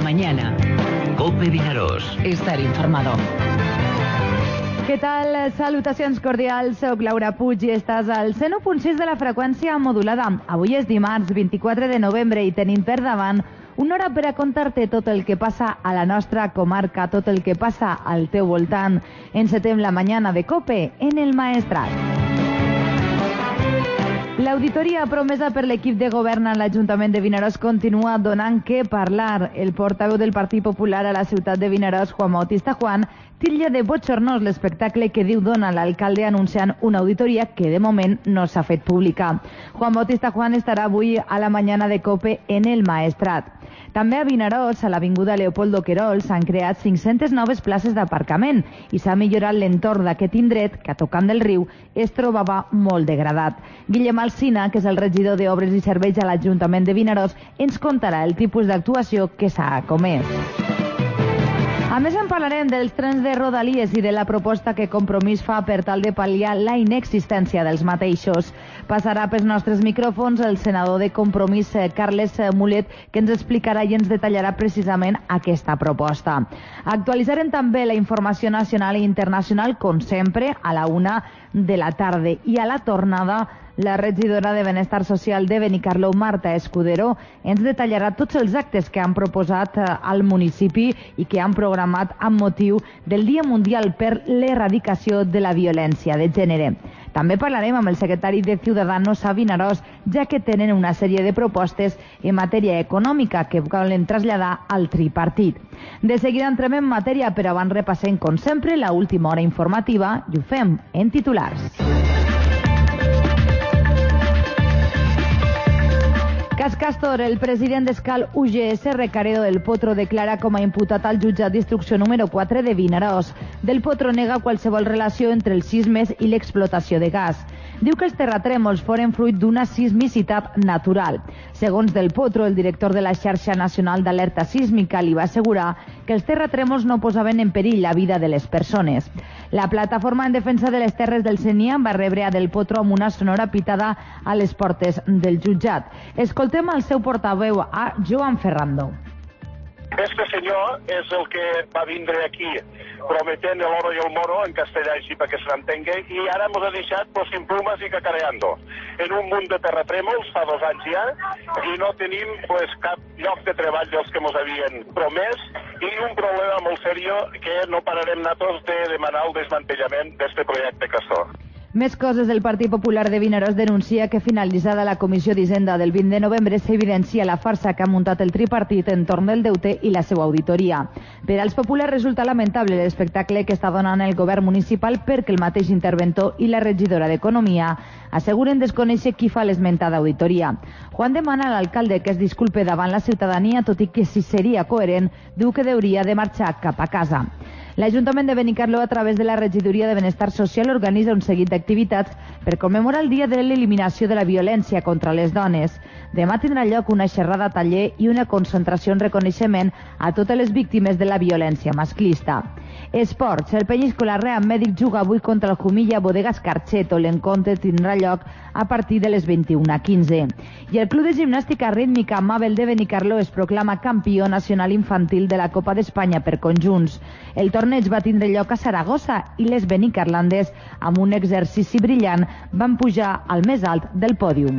mañana. COPE Vinaròs. Estar informado. Què tal? Salutacions cordials, soc Laura Puig i estàs al 101.6 de la freqüència modulada. Avui és dimarts 24 de novembre i tenim per davant una hora per a contar-te tot el que passa a la nostra comarca, tot el que passa al teu voltant. Encetem la mañana de COPE en el Maestrat. L'auditoria promesa per l'equip de govern a l'Ajuntament de Vinaròs continua donant què parlar. El portaveu del Partit Popular a la ciutat de Vinaròs, Juan Bautista Juan, titlla de bochornós l'espectacle que diu dona l'alcalde anunciant una auditoria que de moment no s'ha fet pública. Juan Bautista Juan estarà avui a la mañana de COPE en el Maestrat. També a Vinaròs, a l'Avinguda Leopoldo Querol, s'han creat 500 noves places d'aparcament i s'ha millorat l'entorn d'aquest indret que, a tocant del riu, es trobava molt degradat. Guillem Alsina, que és el regidor d'Obres i Serveis a l'Ajuntament de Vinaròs, ens contarà el tipus d'actuació que s'ha comès. A més, en parlarem dels trens de Rodalies i de la proposta que Compromís fa per tal de pal·liar la inexistència dels mateixos. Passarà pels nostres micròfons el senador de Compromís, Carles Mulet, que ens explicarà i ens detallarà precisament aquesta proposta. Actualitzarem també la informació nacional i internacional, com sempre, a la 1 de la tarda. I a la tornada, la regidora de Benestar Social de Benicarló, Marta Escudero, ens detallarà tots els actes que han proposat al municipi i que han programat amb motiu del Dia Mundial per l'Erradicació de la Violència de Gènere. També parlarem amb el secretari de Ciudadanos a Vinaròs, ja que tenen una sèrie de propostes en matèria econòmica que volen traslladar al tripartit. De seguida entrem en matèria, però abans repassem, com sempre, la última hora informativa i ho fem en titulars. Cas Castor, el president d'Escal UGS, Recaredo del Potro, declara com a imputat al jutjat d'instrucció número 4 de Vinaròs. Del Potro nega qualsevol relació entre els sismes i l'explotació de gas. Diu que els terratrèmols foren fruit d'una sismicitat natural. Segons Del Potro, el director de la xarxa nacional d'alerta sísmica li va assegurar que els terratrèmols no posaven en perill la vida de les persones. La plataforma en defensa de les terres del Senia va rebre a Del Potro amb una sonora pitada a les portes del jutjat. Escoltem el seu portaveu, a Joan Ferrando. Este senyor és el que va vindre aquí prometent el oro i el moro, en castellà així perquè se l'entengui, i ara ens ha deixat pues, sin plumas i cacareando. En un munt de terratrèmols, fa 2 anys ja, i no tenim pues, cap lloc de treball dels que ens havien promès, i un problema molt seriós que no pararem nosaltres de demanar el desmantellament d'este projecte Castor. Més coses. El Partit Popular de Vinaròs denuncia que finalitzada la Comissió d'Hisenda del 20 de novembre s'evidencia la farsa que ha muntat el tripartit entorn del deute i la seva auditoria. Per als populars resulta lamentable l'espectacle que està donant el govern municipal perquè el mateix interventor i la regidora d'Economia asseguren desconèixer qui fa l'esmentada auditoria. Juan demana a l'alcalde que es disculpe davant la ciutadania, tot i que si seria coherent, diu que hauria de marxar cap a casa. L'Ajuntament de Benicarló, a través de la Regidoria de Benestar Social, organitza un seguit d'activitats per commemorar el Dia de l'Eliminació de la Violència contra les Dones. Demà tindrà lloc una xerrada taller i una concentració en reconeixement a totes les víctimes de la violència masclista. Esports. El Penyíscola Real Mèdic juga avui contra el Jumilla Bodegas Carcheto. L'encontre tindrà lloc a partir de les 21:15. I el Club de Gimnàstica Rítmica Mabel de Benicarló es proclama campió nacional infantil de la Copa d'Espanya per conjunts. El torneig va tindre lloc a Saragossa i les benicarlandes, amb un exercici brillant, van pujar al més alt del pòdium.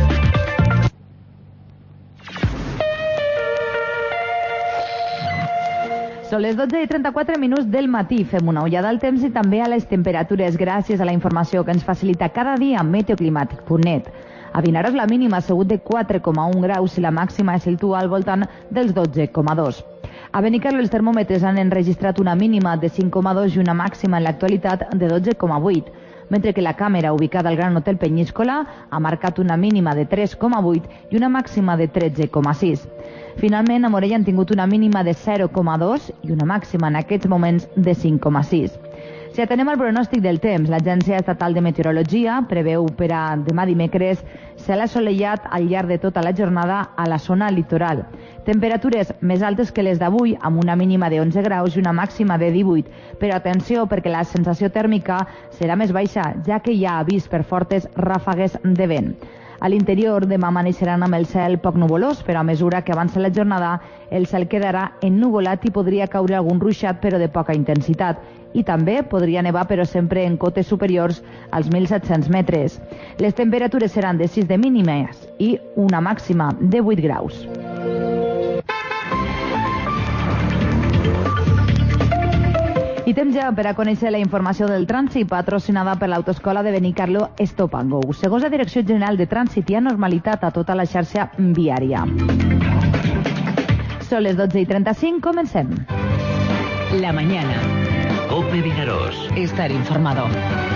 Són les 12:34 del matí. Fem una ullada al temps i també a les temperatures gràcies a la informació que ens facilita cada dia meteoclimàtic.net. A Vinaròs la mínima ha sigut de 4,1 graus i la màxima es situa al voltant dels 12,2. A Benicarló els termòmetres han enregistrat una mínima de 5,2 i una màxima en l'actualitat de 12,8, mentre que la càmera ubicada al Gran Hotel Penyíscola ha marcat una mínima de 3,8 i una màxima de 13,6. Finalment, a Morella han tingut una mínima de 0,2 i una màxima en aquests moments de 5,6. Si atenem al pronòstic del temps, l'Agència Estatal de Meteorologia preveu per a demà dimecres cel assolellat al llarg de tota la jornada a la zona litoral. Temperatures més altes que les d'avui, amb una mínima de 11 graus i una màxima de 18. Però atenció, perquè la sensació tèrmica serà més baixa, ja que hi ha avís per fortes ràfegues de vent. A l'interior, demà amaneixeran amb el cel poc nuvolós, però a mesura que avança la jornada, el cel quedarà ennuvolat i podria caure algun ruixat, però de poca intensitat. I també podria nevar, però sempre en cotes superiors als 1.700 metres. Les temperatures seran de 6 de mínimes i una màxima de 8 graus. I temps ja per a conèixer la informació del trànsit patrocinada per l'Autoescola de Benicarló Stop and Go. Segons la Direcció General de Trànsit, hi ha normalitat a tota la xarxa viària. Són les 12:35, comencem. La mañana. COPE Vinaròs. Estar informado.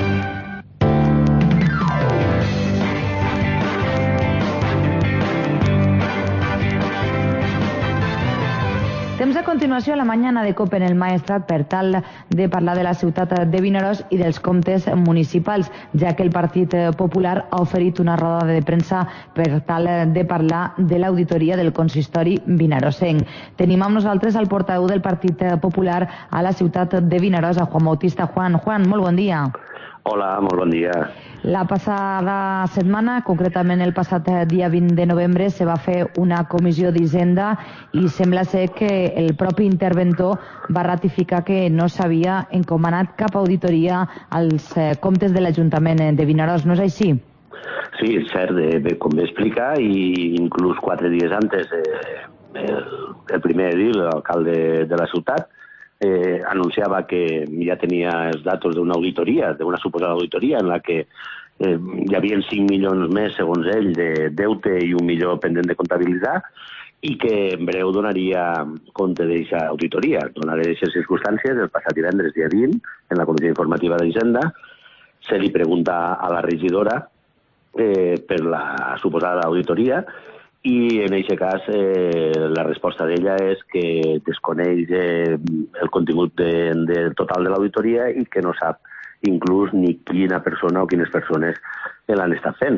Temps a continuació a la mañana de COPE en el Maestrat per tal de parlar de la ciutat de Vinaròs i dels comptes municipals, ja que el Partit Popular ha oferit una roda de premsa per tal de parlar de l'auditoria del consistori vinaròsenc. Tenim amb nosaltres el portaveu del Partit Popular a la ciutat de Vinaròs, a Juan Bautista. Juan, molt bon dia. Hola, molt bon dia. La passada setmana, concretament el passat dia 20 de novembre, se va fer una comissió d'Hisenda i sembla ser que el propi interventor va ratificar que no s'havia encomanat cap auditoria als comptes de l'Ajuntament de Vinaròs. No és així? Sí, és cert, com bé explica, i inclús 4 dies antes el primer edil, l'alcalde de la ciutat, anunciava que ja tenia els datos d'una auditoria, d'una suposada auditoria, en la que hi havia 5 milions més, segons ell, de deute i 1 milió pendent de comptabilitzar, i que en breu donaria compte d'aquesta auditoria. Donaré aquestes circumstàncies el passat divendres, dia 20, en la Comissió Informativa d'Hisenda. Se li pregunta a la regidora per la suposada auditoria, i en aquest cas la resposta d'ella és que desconeix el contingut total de l'auditoria i que no sap inclús ni quina persona o quines persones l'han estat fent.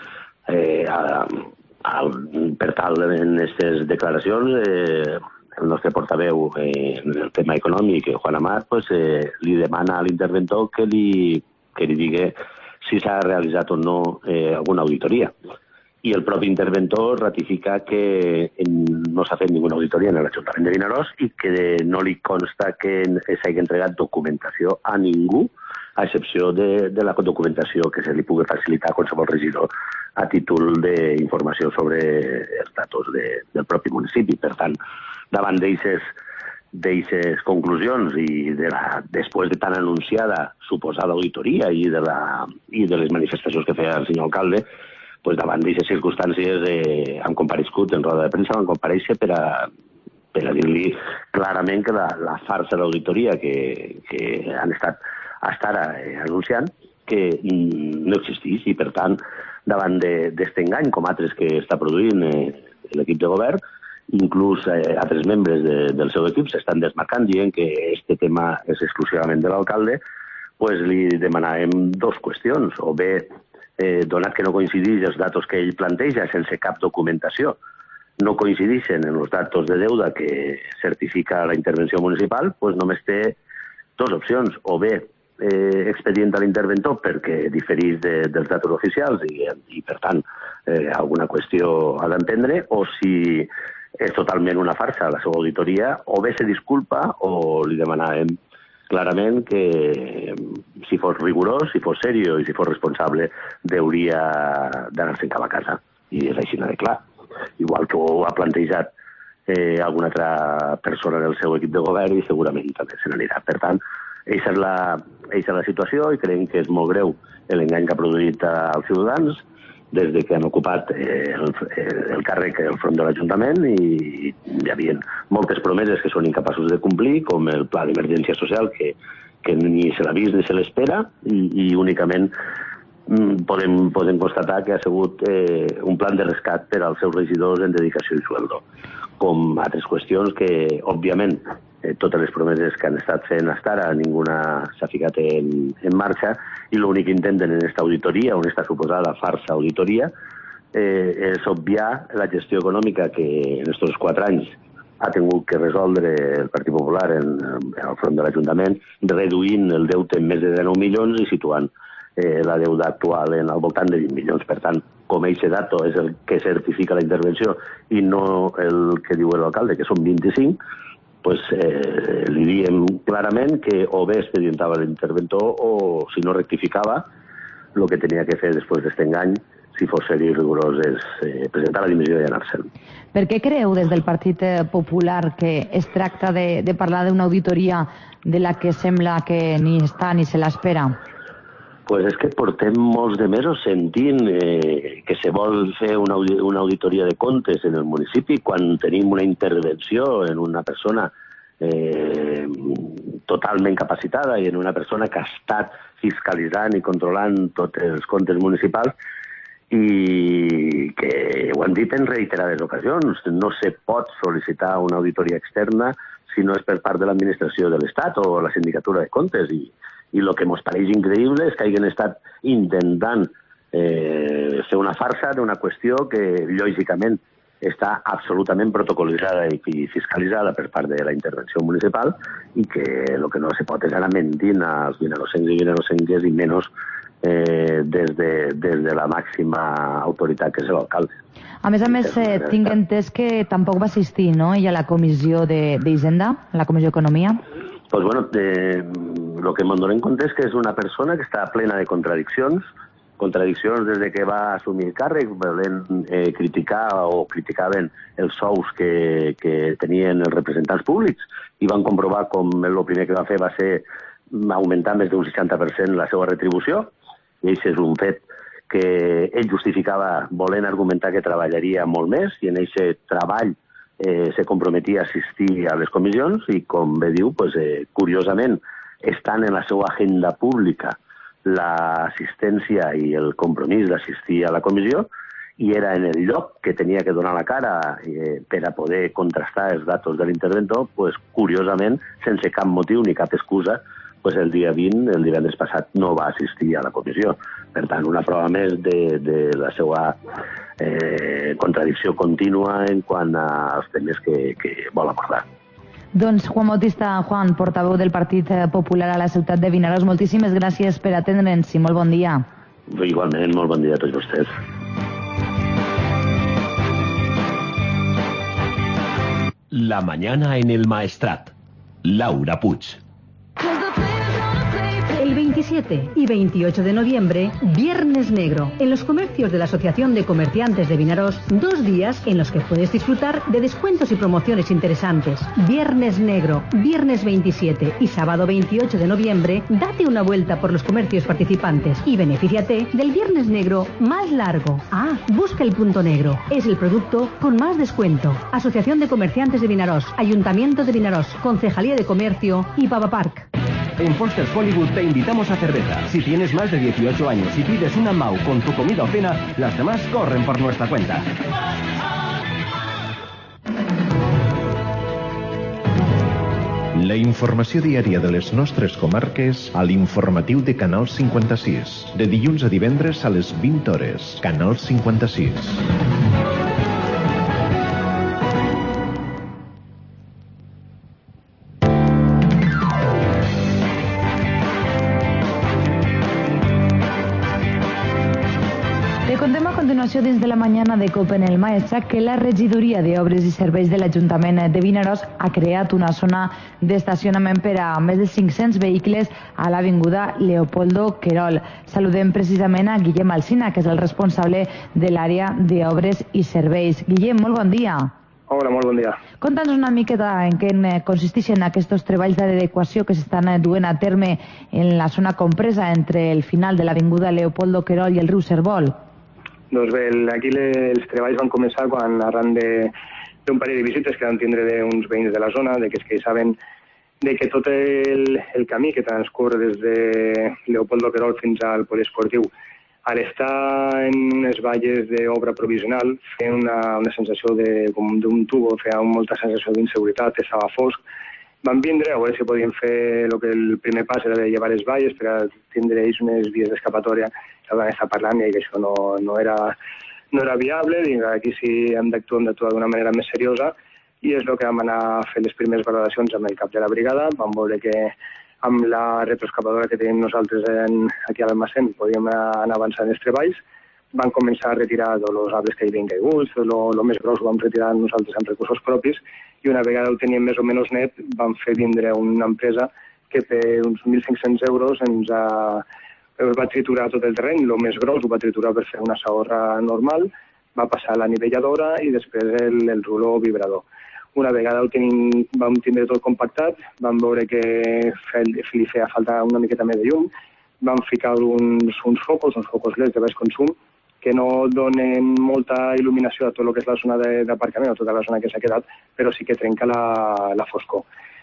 Per tal, en aquestes declaracions, el nostre portaveu en el tema econòmic, Juan Amat, li demana a l'interventor que li digui si s'ha realitzat o no alguna auditoria. I el propi interventor ratifica que no s'ha fet ninguna auditoria en l'Ajuntament de Vinaròs i que no li consta que s'hagi entregat documentació a ningú, a excepció de la documentació que se li pugui facilitar a qualsevol regidor a títol d'informació sobre els datos del propi municipi. Per tant, davant d'aquestes conclusions i després de tan anunciada suposada auditoria i de les manifestacions que feia el senyor alcalde, davant d'aquestes circumstàncies han comparegut en roda de premsa, van comparèixer per a dir-li clarament que la farsa d'auditoria que han estat fins ara anunciant que no existeix, i per tant, davant d'aquest engany, com altres que està produint l'equip de govern, inclús altres membres del seu equip s'estan desmarcant dient que aquest tema és exclusivament de l'alcalde, li demanàvem dues qüestions, o bé donat que no coincideix els datos que ell planteja sense cap documentació, no coincideixen en els datos de deuda que certifica la intervenció municipal, només té dues opcions, o bé expedient a l'interventor perquè difereix dels datos oficials i per tant alguna qüestió ha d'entendre, o si és totalment una farsa la seva auditoria, o bé se disculpa o li demanàvem clarament que si fos rigorós, si fos seriós i si fos responsable, hauria d'anar-se'n cap a casa. I és així de clar. Igual que ho ha plantejat alguna altra persona del seu equip de govern i segurament també se n'anirà. Per tant, aquesta és la situació i creiem que és molt greu l'engany que ha produït als ciutadans des que han ocupat el càrrec al front de l'Ajuntament i hi havia moltes promeses que són incapaços de complir, com el pla d'emergència social, que ni se l'ha vist ni se l'espera, i únicament podem constatar que ha sigut un plan de rescat per als seus regidors en dedicació i sueldo, com altres qüestions que, òbviament, totes les promeses que han estat fent fins ara, ninguna s'ha ficat en marxa, i l'únic que intenten en aquesta auditoria, o en aquesta suposada farsa auditoria, és obviar la gestió econòmica que en aquests 4 anys ha tingut que resoldre el Partit Popular al front de l'Ajuntament, reduint el deute en més de 19 milions i situant la deuda actual al voltant de 20 milions. Per tant, com aquest dato és el que certifica la intervenció i no el que diu l'alcalde, que són 25, pues, li diem clarament que o bé expedientava l'interventor o, si no rectificava, el que tenia que fer després d'aquest engany, si fos ser rigorós, és presentar la dimissió i anar-se'n. Per què creu des del Partit Popular que es tracta de parlar d'una auditoria de la que sembla que ni està ni se l'espera? Pues és que portem molts de mesos sentint que se vol fer una auditoria de comptes en el municipi quan tenim una intervenció en una persona totalment capacitada i en una persona que ha estat fiscalitzant i controlant tots els comptes municipals i que ho han dit en reiterades ocasions. No se pot sol·licitar una auditoria externa si no és per part de l'administració de l'Estat o la sindicatura de comptes. I el que ens pareix increïble és que hagin estat intentant fer una farsa d'una qüestió que, lògicament, està absolutament protocolitzada i fiscalitzada per part de la intervenció municipal i que el que no se pot és anar mentint als vinarosencs i vinarosenques i menys des de la màxima autoritat que és l'alcalde. A més, tinc entès que tampoc va assistir, no?, ella a la comissió d'Hisenda, a la comissió d'Economia. Doncs, bueno, el que me'n donem compte és que és una persona que està plena de contradiccions des de que va assumir el càrrec, volent criticar o criticaven els sous que tenien els representants públics i van comprovar com el primer que va fer va ser augmentar més d'un 60% la seva retribució. I això és un fet que ell justificava volent argumentar que treballaria molt més i en aquest treball se comprometia a assistir a les comissions i, com bé diu, curiosament, estan en la seva agenda pública l'assistència i el compromís d'assistir a la comissió i era en el lloc que tenia que donar la cara per a poder contrastar els datos de l'interventor, curiosament, sense cap motiu ni cap excusa, el dia 20, el divendres passat, no va assistir a la comissió. Per tant, una prova més de la seva contradicció contínua en quant als temes que vol abordar. Doncs Juan Bautista Juan, portaveu del Partit Popular a la ciutat de Vinaròs, moltíssimes gràcies per atendre'ns i molt bon dia. Igualment, molt bon dia a tots vostès. La mañana en el Maestrat. Laura Puig. El 27 y 28 de noviembre, Viernes Negro, en los comercios de la Asociación de Comerciantes de Vinaròs, 2 días en los que puedes disfrutar de descuentos y promociones interesantes. Viernes Negro, viernes 27 y sábado 28 de noviembre, date una vuelta por los comercios participantes y benefíciate del Viernes Negro más largo. Busca el punto negro. Es el producto con más descuento. Asociación de Comerciantes de Vinaròs, Ayuntamiento de Vinaròs, Concejalía de Comercio y Pava Park. En Foster's Hollywood te invitamos a cerveza. Si tienes más de 18 años y pides una MAU con tu comida o cena, las demás corren por nuestra cuenta. La informació diària de les nostres comarques a l'informatiu de Canal 56. De dilluns a divendres a les 20 hores. Canal 56. Dins de la mañana de COPE en el Maestrat que la regidoria d'Obres i Serveis de l'Ajuntament de Vinaròs ha creat una zona d'estacionament per a més de 500 vehicles a l'avinguda Leopoldo Querol. Saludem precisament a Guillem Alsina, que és el responsable de l'àrea d'Obres i Serveis. Guillem, molt bon dia. Hola, molt bon dia. Conta'ns una miqueta en què consisteixen aquests treballs d'adequació que s'estan duent a terme en la zona compresa entre el final de l'avinguda Leopoldo Querol i el riu Servol. Doncs bé, aquí els treballs van començar quan, arran d'un parell de visites que van tindre d'uns veïns de la zona, que es queixaven que tot el camí que transcorre des de Leopoldo Querol fins al poliesportiu, al estar en unes valles d'obra provisional, feia una sensació com d'un tubo, feia molta sensació d'inseguretat, estava fosc. Van vindre a veure si podien fer el primer pas era de llevar les valles per a tindre ells unes vies d'escapatòria. Van estar parlant i que això no era viable, i aquí sí hem d'actuar d'una manera més seriosa i és el que vam anar a fer les primeres valoracions amb el cap de la brigada. Vam veure que amb la retroexcavadora que tenim nosaltres aquí a l'almacén podíem anar avançant els treballs. Van començar a retirar els arbres que hi havien caigut, el més gros ho vam retirar nosaltres amb recursos propis, i una vegada ho teníem més o menys net, vam fer vindre una empresa que per uns 1.500 euros ens va triturar tot el terreny, el més gros ho va triturar per fer una saorra normal, va passar la nivelladora i després el ruló vibrador. Una vegada vam tindre tot compactat, vam veure que li feia falta una miqueta més de llum, vam ficar uns focus LED de baix consum, que no donen molta il·luminació a tot el que és la zona d'aparcament, a tota la zona que s'ha quedat, però sí que trenca la foscor.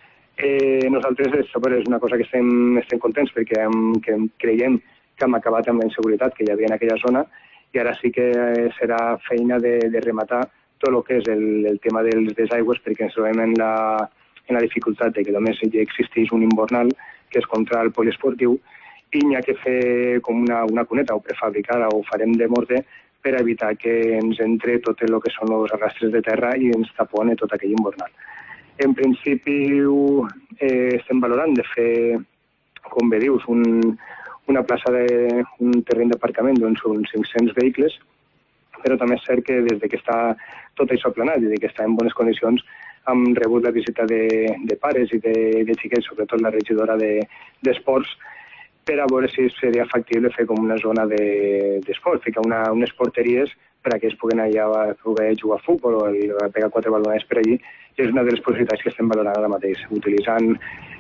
Nosaltres és una cosa que estem contents perquè creiem que hem acabat amb la inseguretat que hi havia en aquella zona i ara sí que serà feina de rematar tot el que és el tema dels desaigües perquè ens trobem en la dificultat de que només existeix un invernal que és contra el poliesportiu i n'hi ha que fer com una cuneta o prefabricada o farem de morter per evitar que ens entre tot el que són els arrastres de terra i ens tapone tot aquell invernal. En principi estem valorant de fer, com bé dius, una plaça un terreny d'aparcament d'uns 500 vehicles, però també és cert que des que està tot això aplanat i que està en bones condicions hem rebut la visita de pares i de xiquets, sobretot la regidora d'esports, per a veure si seria factible fer com una zona d'esport, ficar unes porteries per a que ells puguen allà poder jugar a futbol o pegar 4 balonets per allí, i és una de les possibilitats que estem valorant ara mateix, utilitzant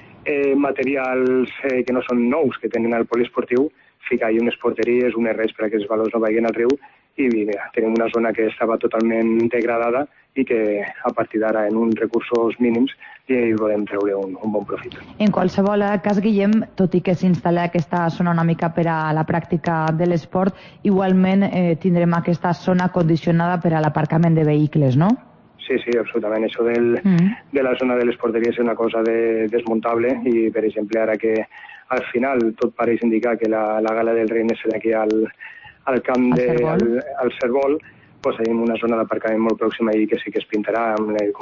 materials que no són nous, que tenen al poliesportiu, ficar allà unes porteries, unes rets per a que els valors no vagin al riu, i mira, tenim una zona que estava totalment degradada i que a partir d'ara en uns recursos mínims hi podem treure un bon profit. En qualsevol cas, Guillem, tot i que s'instal·la aquesta zona una mica per a la pràctica de l'esport, igualment tindrem aquesta zona condicionada per a l'aparcament de vehicles, no? Sí, absolutament. Això de la zona de les porteries és una cosa desmuntable i, per exemple, ara que al final tot pareix indicar que la gala del Reine serà aquí al camp al Cérvol, doncs tenim una zona d'aparcament molt pròxima i que sí que es pintarà,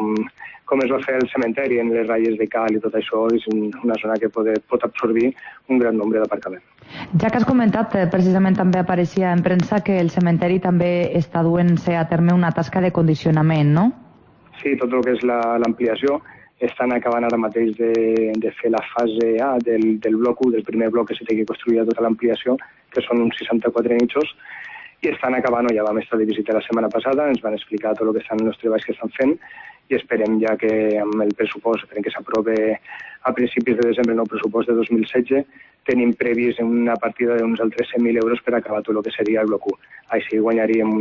com es va fer el cementeri en les ratlles de cal i tot això, és una zona que pot absorbir un gran nombre d'aparcament. Ja que has comentat, precisament també apareixia en premsa que el cementeri també està duent-se a terme una tasca de condicionament, no? Sí, tot el que és l'ampliació. Estan acabant ara mateix de fer la fase A del bloc 1, del primer bloc que s'ha de construir tota l'ampliació, que són uns 64 nichos, i estan acabant, ja vam estar de visita la setmana passada, ens van explicar tot el que estan els treballs que estan fent i esperem ja que amb el pressupost, esperem que s'aprove a principis de desembre el nou pressupost de 2016, tenim previst una partida d'uns altres 100.000 euros per acabar tot el que seria el bloc 1. Així guanyaríem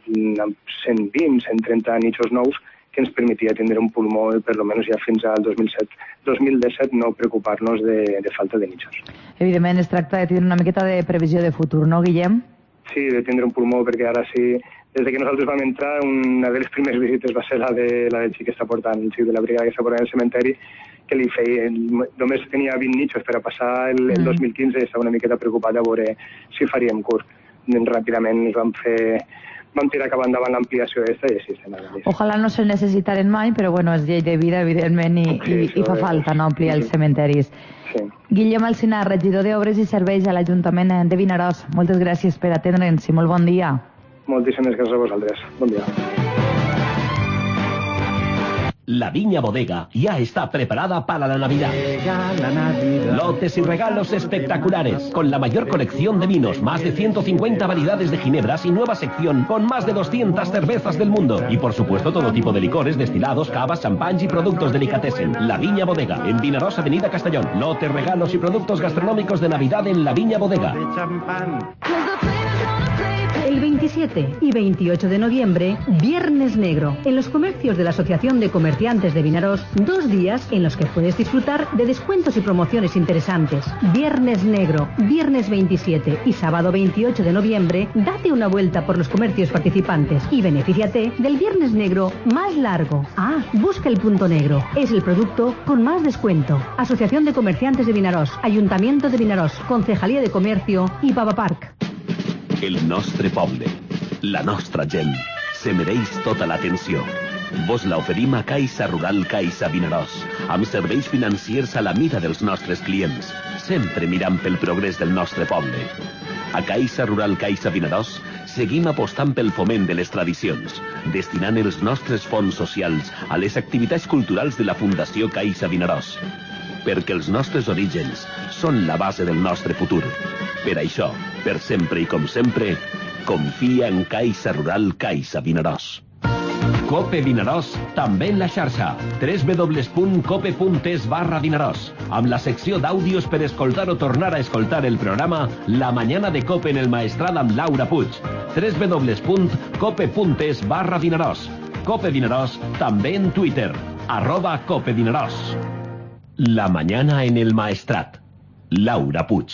120-130 nichos nous que ens permetia tindre un pulmó per almenys ja fins al 2017 no preocupar-nos de falta de nichos. Evidentment es tracta de tindre una miqueta de previsió de futur, no, Guillem? Sí, de tindre un pulmó, perquè ara sí, des que nosaltres vam entrar, una de les primeres visites va ser la del xic que està portant, el xic de la brigada que està portant al cementeri, que li feia, només tenia 20 nichos per a passar el 2015 i estava una miqueta preocupat a veure si faríem curs. Ràpidament ens vam tirar cap endavant l'ampliació d'esta i així estem ara. Ojalà no se necessitaren mai, però bueno, és llei de vida, evidentment, i fa falta no ampliar els cementeris. Sí. Guillem Alsina, regidor d'Obres i Serveis a l'Ajuntament de Vinaròs, moltes gràcies per atendre'ns i molt bon dia. Moltíssimes gràcies a vosaltres. Bon dia. La Viña Bodega ya está preparada para la Navidad. Lotes y regalos espectaculares, con la mayor colección de vinos, más de 150 variedades de ginebras y nueva sección con más de 200 cervezas del mundo. Y por supuesto todo tipo de licores, destilados, cavas, champán y productos delicatessen. La Viña Bodega, en Vinaròs, Avenida Castellón. Lotes, regalos y productos gastronómicos de Navidad en La Viña Bodega. El 27 y 28 de noviembre, Viernes Negro, en los comercios de la Asociación de Comerciantes de Vinaròs, 2 días en los que puedes disfrutar de descuentos y promociones interesantes. Viernes Negro, viernes 27 y sábado 28 de noviembre, date una vuelta por los comercios participantes y benefíciate del Viernes Negro más largo. Busca el punto negro. Es el producto con más descuento. Asociación de Comerciantes de Vinaròs, Ayuntamiento de Vinaròs, Concejalía de Comercio y Pava Park. El nostre poble, la nostra gent, se mereix tota l'atenció. Vos la oferim a Caixa Rural Caixa Vinaròs, amb serveis financiers a la mida dels nostres clients, sempre mirant pel progrés del nostre poble. A Caixa Rural Caixa Vinaròs seguim apostant pel foment de les tradicions, destinant els nostres fons socials a les activitats culturals de la Fundació Caixa Vinaròs. Perquè els nostres orígens són la base del nostre futur. Per això, per sempre i com sempre, confia en Caixa Rural Caixa Vinaròs. Cope Vinaròs, també en la xarxa, www.cope.es/Vinaròs, amb la secció d'àudios per escoltar o tornar a escoltar el programa La Mañana de Cope en el Maestrat amb Laura Puig, www.cope.es/Vinaròs. Cope Vinaròs, també en Twitter, @CopeVinaròs. La Mañana en el Maestrat, Laura Puig.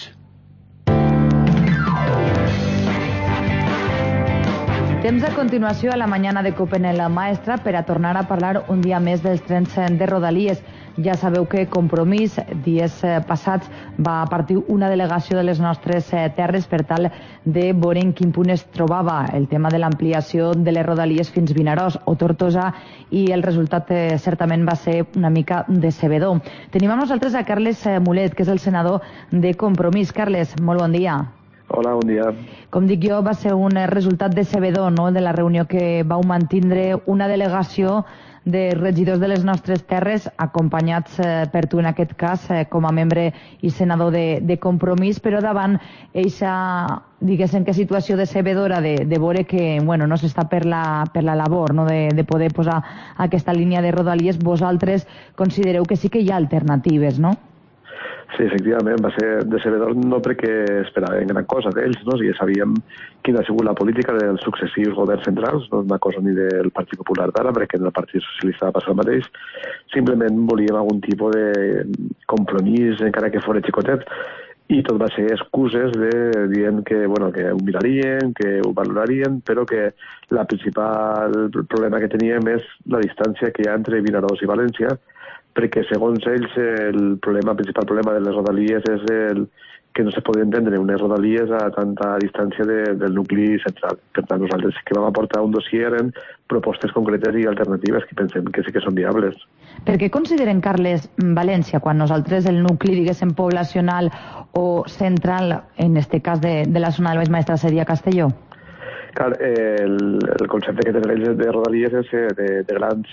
Temps a continuació a la mañana de Cope en la Maestra per a tornar a parlar un dia més dels trens de Rodalies. Ja sabeu que Compromís, dies passats, va partir una delegació de les nostres terres per tal de veure en quin punt es trobava el tema de l'ampliació de les Rodalies fins Vinaròs o Tortosa, i el resultat certament va ser una mica decebedor. Tenim amb nosaltres a Carles Mulet, que és el senador de Compromís. Carles, molt bon dia. Hola, bon dia. Com dic jo, va ser un resultat decebedor, no?, de la reunió que vau mantindre una delegació de regidors de les nostres terres, acompanyats per tu en aquest cas, com a membre i senador de Compromís, però davant eixa, diguéssim, que situació decebedora de veure que, bueno, no s'està per la labor, no?, de poder posar aquesta línia de Rodalies. Vosaltres considereu que sí que hi ha alternatives, no? Sí, efectivament, va ser decebedor no perquè esperàvem gran cosa d'ells, no? Ja sabíem quina ha sigut la política dels successius governs centrals, no és una cosa ni del Partit Popular d'ara, perquè en el Partit Socialista va passar el mateix. Simplement volíem algun tipus de compromís, encara que fos xicotet, i tot va ser excuses dient que, bueno, que ho mirarien, que ho valorarien, però que el principal problema que teníem és la distància que hi ha entre Vinaròs i València, perquè segons ells el principal problema de les Rodalies és que no se poden entendre unes Rodalies a tanta distància del nucli central. Per tant, nosaltres que vam aportar un dossier en propostes concretes i alternatives que pensem que sí que són viables. Per què consideren, Carles, València, quan nosaltres el nucli, diguéssim, poblacional o central, en este cas de la zona del Baix Maestrat, seria Castelló? Clar, el concepte que tenen ells de Rodalies és de grans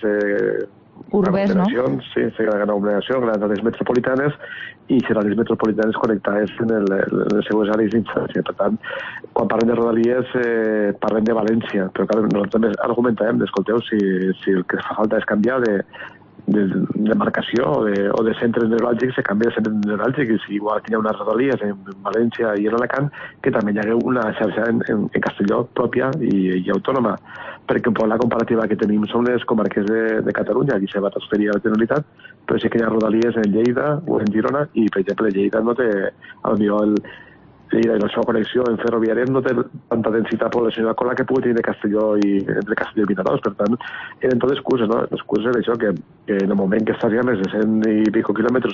urbes, no? Sí, gran aglomeració, grans àrees metropolitanes i àrees metropolitanes connectades en les seues àrees d'influència. Per tant, quan parlem de Rodalies parlem de València, però clar, nosaltres també argumentàvem, escolteu, si el que fa falta és canviar de demarcació o de centres neuràlgics, se canvia de centres neuràlgics, i si igual hi ha unes Rodalies en València i en Alacant, que també hi hagué una xarxa en Castelló pròpia i autònoma, perquè la comparativa que tenim són les comarques de Catalunya, aquí se va transferir a la Generalitat, però sí que hi ha Rodalies en Lleida o en Girona, i per exemple Lleida no té, potser Lleida i la seva connexió en ferroviària no té tanta densitat poblacional com la que pugui tenir Castelló entre Castelló i Vinaròs. Per tant, eren tot excuses, no? L'excusa era això, que en el moment que estàs ja més de 100 i pico quilòmetres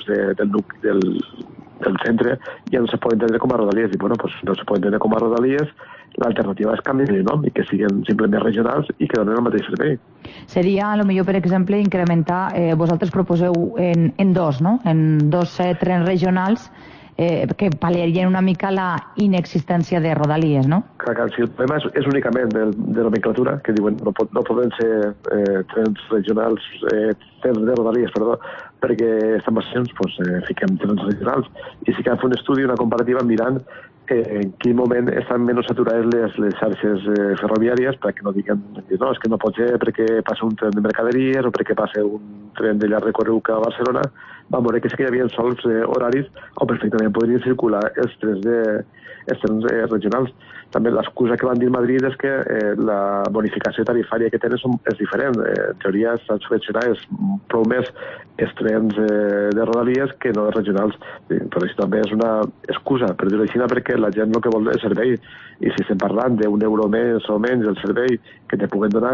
del centre ja no se pot entendre com a Rodalies. I bueno, pues no se pot entendre com a Rodalies, l'alternativa és canviar de nom i que siguin simplement regionals i que donen el mateix servei. Seria, potser, per exemple, incrementar, vosaltres proposeu en dos, no?, en dos trens regionals que pal·liarien una mica la inexistència de Rodalies, no? Clar, si el problema és únicament de nomenclatura, que diuen no poden ser trens regionals, trens de Rodalies, perdó, perquè estan basats, fiquem trens regionals, i sí que han fet un estudi, una comparativa mirant en quin moment estan menys saturades les xarxes ferroviàries, perquè no diguen, no, és que no pot ser perquè passa un tren de mercaderies o perquè passa un tren de llarg recorregut a Barcelona. Vam veure que sí que hi havia sols horaris on perfectament podrien circular els trens regionals. També l'excusa que van dir a Madrid és que la bonificació tarifària que tenen és diferent. En teoria estan subvencionats prou més els trens de Rodalies que no els regionals. Però això també és una excusa, per dir-ho així, perquè la gent el que vol és servei. I si estem parlant d'un euro més o menys del servei que te puguen donar,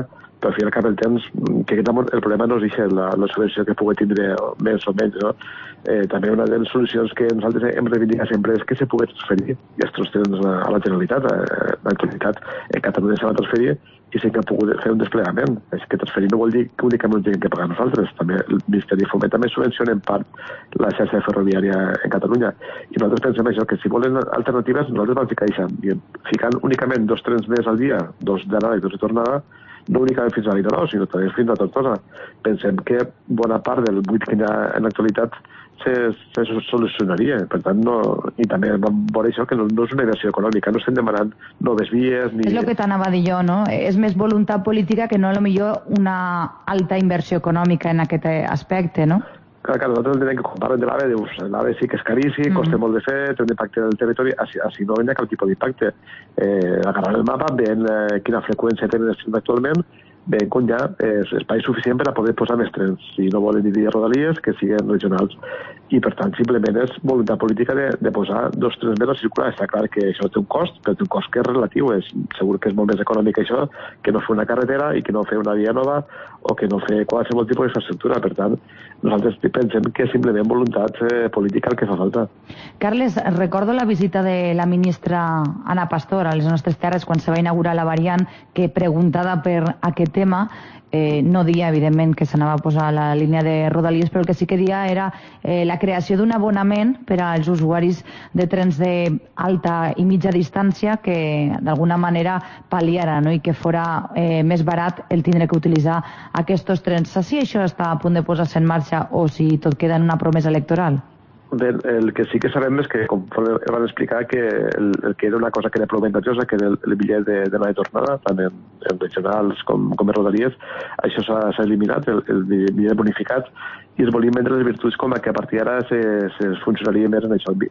però al final cap del temps que el problema no és la subvenció que pugui tindre més o menys, no? També una de les solucions que nosaltres hem reivindicat sempre és que se pugui transferir aquests trens a la Generalitat. L'actualitat Catalunya se va transferir i sí que ha pogut fer un desplegament. És que transferir no vol dir que únicament ho tinguem que pagar nosaltres. També el Ministeri de Foment també subvenciona en part la xarxa ferroviària en Catalunya. I nosaltres pensem això, que si volen alternatives, nosaltres vam ficar això. Ficant únicament 2 trens més al dia, 2 d'anada i 2 de tornada, no únicament fins a Vilanova, sinó també fins a Tortosa. Pensem que bona part del buit que hi ha en l'actualitat se solucionaria. Per tant, i també vam veure això, que no és una inversió econòmica, no estem demanant noves vies ni... És el que t'anava a dir jo, no? És més voluntat política que no, potser una alta inversió econòmica en aquest aspecte, no? Clar, nosaltres entenem que quan parlen de l'AVE, dius, l'AVE sí que és caríssim, costa molt de fer, té un impacte del territori, així no hi ha cap tipus d'impacte. Agarrant el mapa, veient quina freqüència tenen els trens actualment, veient com hi ha espai suficient per a poder posar més trens. Si no volen dir rodalies, que siguin regionals. I, per tant, simplement és voluntat política de posar 2 trens més a circular. Està clar que això té un cost, però té un cost que és relatiu. Segur que és molt més econòmic això que no fer una carretera i que no fer una via nova o que no fer qualsevol tipus d'infraestructura. Per tant, nosaltres pensem que és simplement voluntat política el que fa falta. Carles, recordo la visita de la ministra Ana Pastor a les nostres terres quan se va inaugurar la variant, que preguntada per aquest tema no dia, evidentment, que s'anava a posar la línia de Rodalies, però el que sí que dia era la creació d'un abonament per als usuaris de trens d'alta i mitja distància que d'alguna manera pal·liara, no? I que fora més barat el tindre que utilitzar aquests trens. Si això està a punt de posar-se en marxa o si tot queda en una promesa electoral? Bé, el que sí que sabem és que, com van explicar, que el que era una cosa que era prou avantatjosa, que era el bitllet d'anada i tornada, tant en regionals com en rodalies, això s'ha eliminat, el bitllet bonificat, i es volien vendre les virtuts com que a partir d'ara se funcionaria més en això,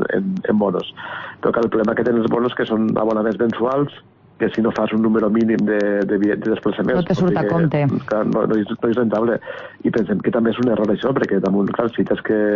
en bonos. Però que el problema que tenen els bonos que són abonaments mensuals, que si no fas un número mínim de desplaçaments... No te surt a compte. No és rentable. I pensem que també és un error això, perquè damunt, clar, si tens que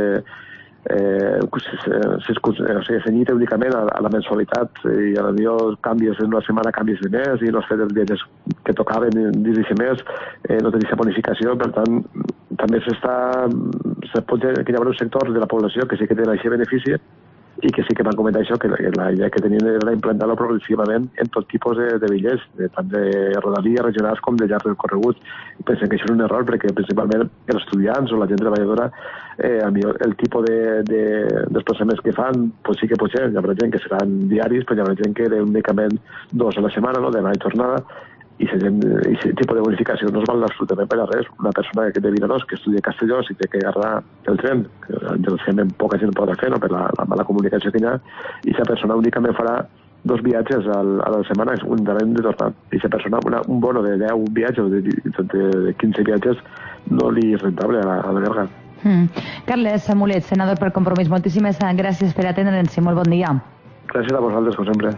s'enyita únicament a la mensualitat i potser canvies en una setmana, canvies de mes i no has fet els viatges que tocaven dins d'aquest mes, no tens aquesta bonificació. Per tant, també se pot dir que hi haurà un sector de la població que sí que té aquest benefici i que sí que van comentar això, que la idea que tenien era implantar-lo progressivament en tot tipus de bitllets, tant de rodalia, regionals com de llarg recorregut. I pensem que això és un error, perquè principalment els estudiants o la gent treballadora, el tipus de desplaçaments que fan, pues sí que pot ser, hi haurà gent que seran diaris, però hi haurà gent que era únicament 2 a la setmana, no?, d'anada i tornada, i aquest tipus de bonificació no es val absolutament per a res. Una persona de Vinaròs que estudia a Castelló, si té que agarrar el tren, que generalment poca gent podrà fer, no?, per la mala comunicació que hi ha, i aquesta persona únicament farà 2 viatges a la setmana, un d'anada i de tornada. I aquesta persona, un bono de 10 viatges o de 15 viatges no li és rentable a la llarga. Carles Mulet, senador per Compromís, moltíssimes gràcies per atendre'ns i molt bon dia. Gràcies a vosaltres, com sempre.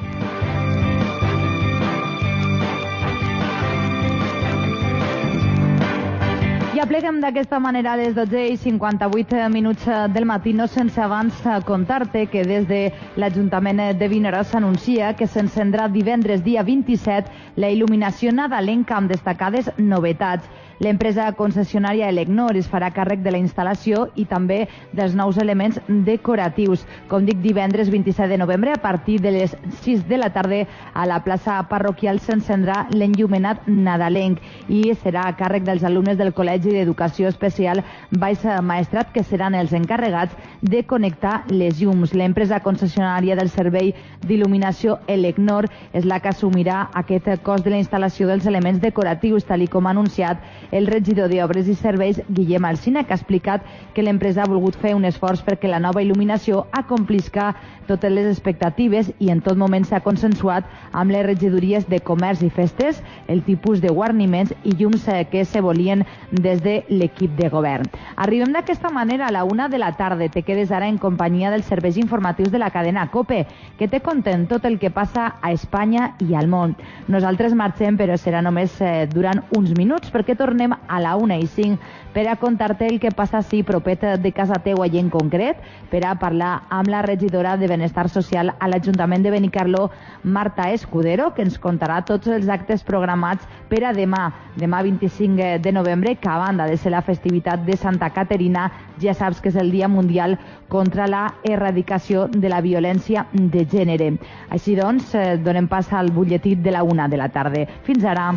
Ja pleguem d'aquesta manera a les 12:58 del matí, no sense abans contar-te que des de l'Ajuntament de Vinaròs s'anuncia que s'encendrà divendres dia 27 la il·luminació nadalenca amb destacades novetats. L'empresa concessionària Elecnor es farà càrrec de la instal·lació i també dels nous elements decoratius. Com dic, divendres 27 de novembre, a partir de les 6 de la tarda, a la plaça parroquial s'encendrà l'enllumenat nadalenc i serà a càrrec dels alumnes del Col·legi d'Educació Especial Baix Maestrat, que seran els encarregats de connectar les llums. L'empresa concessionària del servei d'il·luminació Elecnor és la que assumirà aquest cost de la instal·lació dels elements decoratius, tal com ha anunciat el regidor d'Obres i Serveis, Guillem Alsina, que ha explicat que l'empresa ha volgut fer un esforç perquè la nova il·luminació acomplisca totes les expectatives i en tot moment s'ha consensuat amb les regidories de Comerç i Festes el tipus de guarniments i llums que se volien des de l'equip de govern. Arribem d'aquesta manera a la 1 de la tarda. Te quedes ara en companyia dels serveis informatius de la cadena COPE, que te conten tot el que passa a Espanya i al món. Nosaltres marxem, però serà només durant uns minuts, perquè tornem tornem a la 1:05 per a contar-te el que passa així propet de casa teua i en concret per a parlar amb la regidora de Benestar Social a l'Ajuntament de Benicarló, Marta Escudero, que ens contarà tots els actes programats per a demà 25 de novembre, que a banda de ser la festivitat de Santa Caterina, ja saps que és el Dia Mundial contra la erradicació de la violència de gènere. Així doncs, donem pas al butlletí de la 1 de la tarda. Fins ara.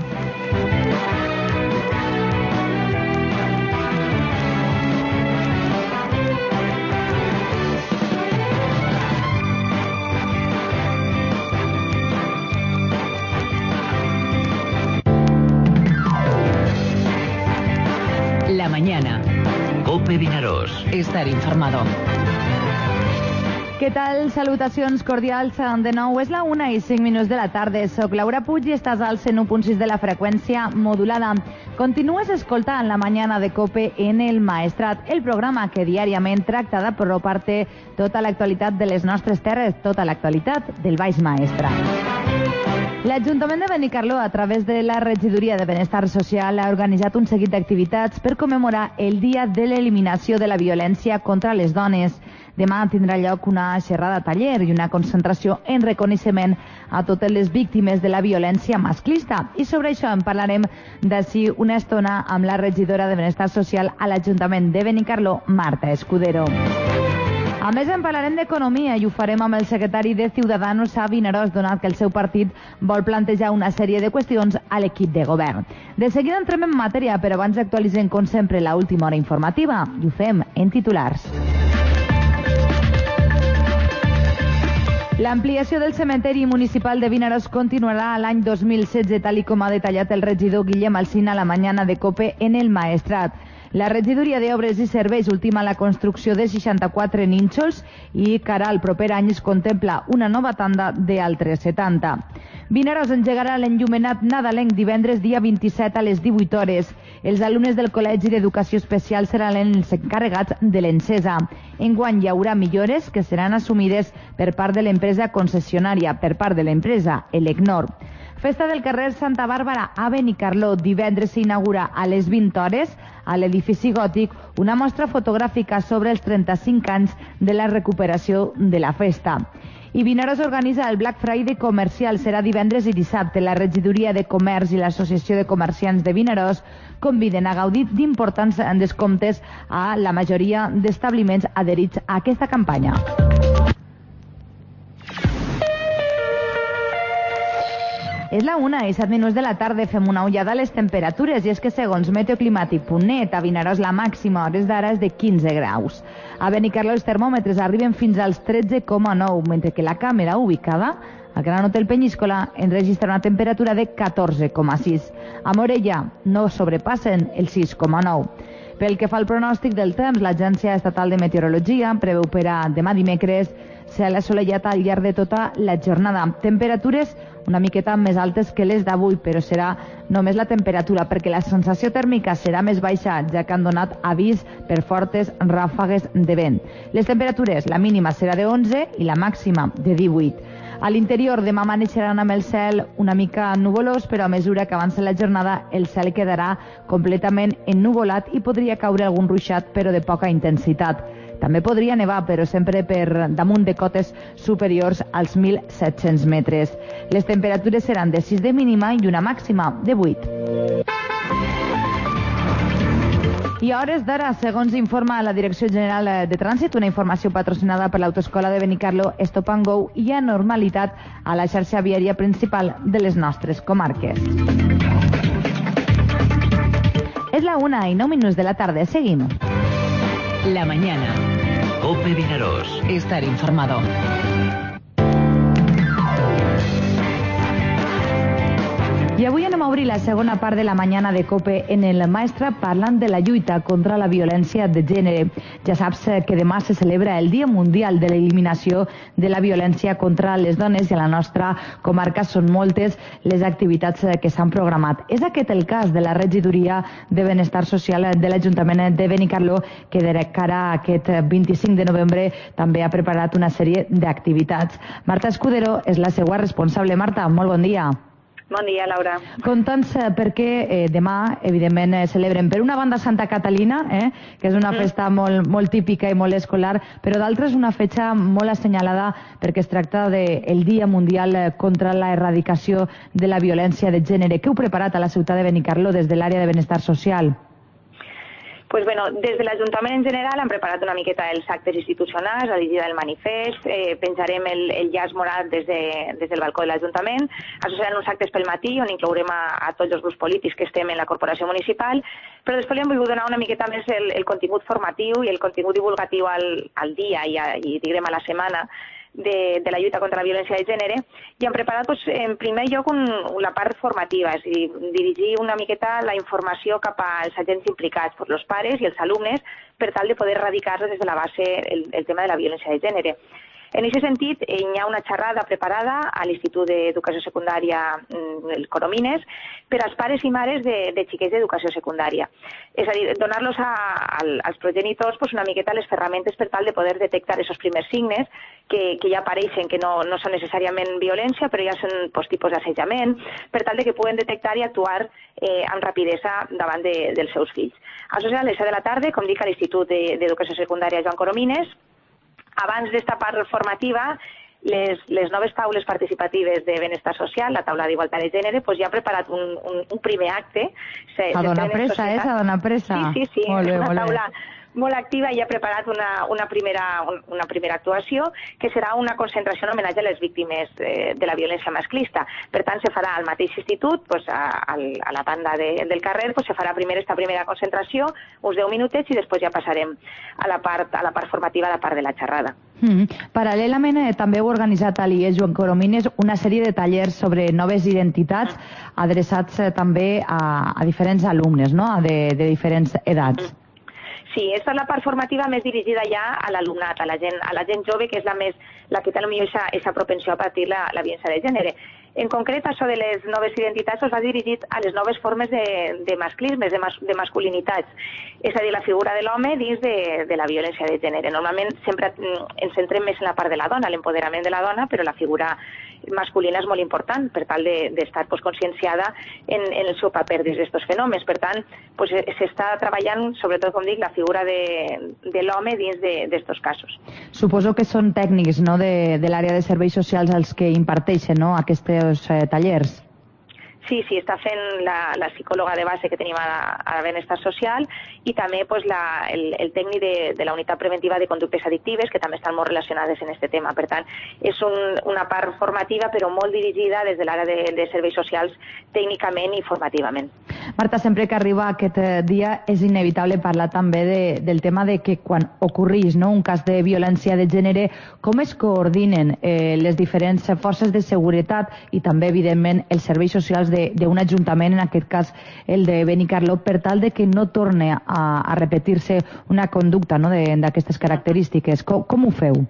La mañana. COPE Vinaròs. Estar informado. Què tal? Salutacions cordials. De nou, és la 1:05 de la tarda. Soc Laura Puig i estàs al 101.6 de la freqüència modulada. Continues escoltant la mañana de COPE en el Maestrat, el programa que diàriament tracta d'apropar-te tota l'actualitat de les nostres terres, tota l'actualitat del Baix Maestrat. L'Ajuntament de Benicarló, a través de la Regidoria de Benestar Social, ha organitzat un seguit d'activitats per commemorar el Dia de l'Eliminació de la Violència contra les Dones. Demà tindrà lloc una xerrada taller i una concentració en reconeixement a totes les víctimes de la violència masclista. I sobre això en parlarem d'ací una estona amb la regidora de Benestar Social a l'Ajuntament de Benicarló, Marta Escudero. A més, en parlarem d'economia i ho farem amb el secretari de Ciudadanos a Vinaròs, donat que el seu partit vol plantejar una sèrie de qüestions a l'equip de govern. De seguida entrem en matèria, però abans actualitzem, com sempre, l'última hora informativa i ho fem en titulars. L'ampliació del cementeri municipal de Vinaròs continuarà l'any 2016, tal com ha detallat el regidor Guillem Alsina a la mañana de COPE en el Maestrat. La regidoria d'Obres i Serveis ultima la construcció de 64 nínxols i cara al proper any es contempla una nova tanda d'altres 70. Vinaròs engegarà l'enllumenat nadalenc divendres dia 27 a les 18 hores. Els alumnes del Col·legi d'Educació Especial seran els encarregats de l'encesa. Enguany hi haurà millores que seran assumides per part de l'empresa concessionària, per part de l'empresa Elecnor. Festa del carrer Santa Bàrbara a Benicarló. Divendres s'inaugura a les 20 hores a l'edifici gòtic una mostra fotogràfica sobre els 35 anys de la recuperació de la festa. I Vinaròs organitza el Black Friday comercial. Serà divendres i dissabte. La regidoria de Comerç i l'Associació de Comerciants de Vinaròs conviden a gaudir d'importants descomptes a la majoria d'establiments adherits a aquesta campanya. És la 1:07 de la tarda, fem una ullada a les temperatures, i és que segons meteoclimàtic.net, a Vinaròs la màxima a hores d'ara és de 15 graus. A Benicarló els termòmetres arriben fins als 13,9, mentre que la càmera ubicada al Gran Hotel Penyíscola enregistra una temperatura de 14,6. A Morella no sobrepassen el 6,9. Pel que fa al pronòstic del temps, l'Agència Estatal de Meteorologia preveu per a demà dimecres cel assolellat al llarg de tota la jornada. Temperatures una miqueta més altes que les d'avui, però serà només la temperatura, perquè la sensació tèrmica serà més baixa, ja que han donat avís per fortes ràfegues de vent. Les temperatures, la mínima serà de 11 i la màxima de 18. A l'interior demà amaneixeran amb el cel una mica nuvolós, però a mesura que avança la jornada el cel quedarà completament ennuvolat i podria caure algun ruixat, però de poca intensitat. També podria nevar, però sempre per damunt de cotes superiors als 1.700 metres. Les temperatures seran de 6 de mínima i una màxima de 8. I a hores d'ara, segons informa la Direcció General de Trànsit, una informació patrocinada per l'Autoescola de Benicarló, Stop and Go, hi ha normalitat a la xarxa viària principal de les nostres comarques. És la 1:09 de la tarda. Seguim. La mañana. COPE Vinaròs. Estar informado. I avui anem a obrir la segona part de la mañana de COPE en el Maestrat parlant de la lluita contra la violència de gènere. Ja saps que demà se celebra el Dia Mundial de l'Eliminació de la Violència contra les Dones i a la nostra comarca són moltes les activitats que s'han programat. És aquest el cas de la Regidoria de Benestar Social de l'Ajuntament de Benicarló, que de cara a aquest 25 de novembre també ha preparat una sèrie d'activitats. Marta Escudero és la seva responsable. Marta, molt bon dia. Bon dia, Laura. Conta'ns perquè demà, evidentment, celebren per una banda Santa Catalina, que és una festa molt típica i molt escolar, però d'altres una fetge molt assenyalada perquè es tracta del Dia Mundial contra la Erradicació de la Violència de Gènere. Què heu preparat a la ciutat de Benicarló des de l'àrea de benestar social? Pues bueno, des de l'Ajuntament en general hem preparat una miqueta els actes institucionals, la llegida del manifest, penjarem el llaç morat des del balcó de l'Ajuntament, associarem uns actes pel matí on inclourem a tots els grups polítics que estem en la corporació municipal, però després li hem volgut donar una miqueta més el contingut formatiu i el contingut divulgatiu al dia i diguem a la setmana de la lluita contra la violència de gènere, i hem preparat en primer lloc la part formativa, és a dir, dirigir una miqueta la informació cap als agents implicats, els pares i els alumnes, per tal de poder erradicar des de la base el tema de la violència de gènere. En aquest sentit, hi ha una xerrada preparada a l'Institut d'Educació Secundària el Coromines per als pares i mares de xiquets d'educació secundària. És a dir, donar-los als progenitors una miqueta les ferramentes per tal de poder detectar aquests primers signes que ja apareixen, que no són necessàriament violència, però ja són tipus d'assetjament, per tal de que puguen detectar i actuar amb rapidesa davant dels seus fills. Això serà a les 7 de la tarda, com dic, a l'Institut d'Educació Secundària Joan Coromines. Abans d'esta part formativa, les noves taules participatives de benestar social, la taula d'igualtat de gènere, ja ha preparat un primer acte. A donar pressa, a donar pressa. Sí, una taula molt activa i ha preparat una primera actuació que serà una concentració en homenatge a les víctimes de la violència masclista. Per tant, se farà al mateix institut, a la banda del carrer, se farà primer esta primera concentració, uns 10 minutets, i després ja passarem a la part formativa, a la part de la xerrada. Paral·lelament, també heu organitzat a l'IES Joan Coromines una sèrie de tallers sobre noves identitats adreçats també a diferents alumnes, de diferents edats. Sí, aquesta és la part formativa més dirigida ja a l'alumnat, a la gent jove, que és la que té potser aquesta propensió a patir la violència de gènere. En concret, això de les noves identitats va dirigit a les noves formes de masclismes, de masculinitats. És a dir, la figura de l'home dins de la violència de gènere. Normalment sempre ens centrem més en la part de la dona, l'empoderament de la dona, però la figura masculina és molt important per tal d'estar conscienciada en el seu paper dins d'aquests fenòmens. Per tant, s'està treballant, sobretot, com dic, la figura de l'home dins d'aquests casos. Suposo que són tècnics de l'àrea de serveis socials els que imparteixen aquests tallers. Sí, està fent la psicòloga de base que tenim a Benestar Social i també el tècnic de la unitat preventiva de conductes addictives, que també estan molt relacionades en aquest tema. Per tant, és una part formativa però molt dirigida des de l'àrea de serveis socials tècnicament i formativament. Marta, sempre que arriba aquest dia és inevitable parlar també del tema de que quan ocorreix un cas de violència de gènere, com es coordinen les diferents forces de seguretat i també, evidentment, els serveis socials d'un ajuntament, en aquest cas el de Benicarló, per tal de que no torni a repetir-se una conducta d'aquestes característiques. Com ho feu?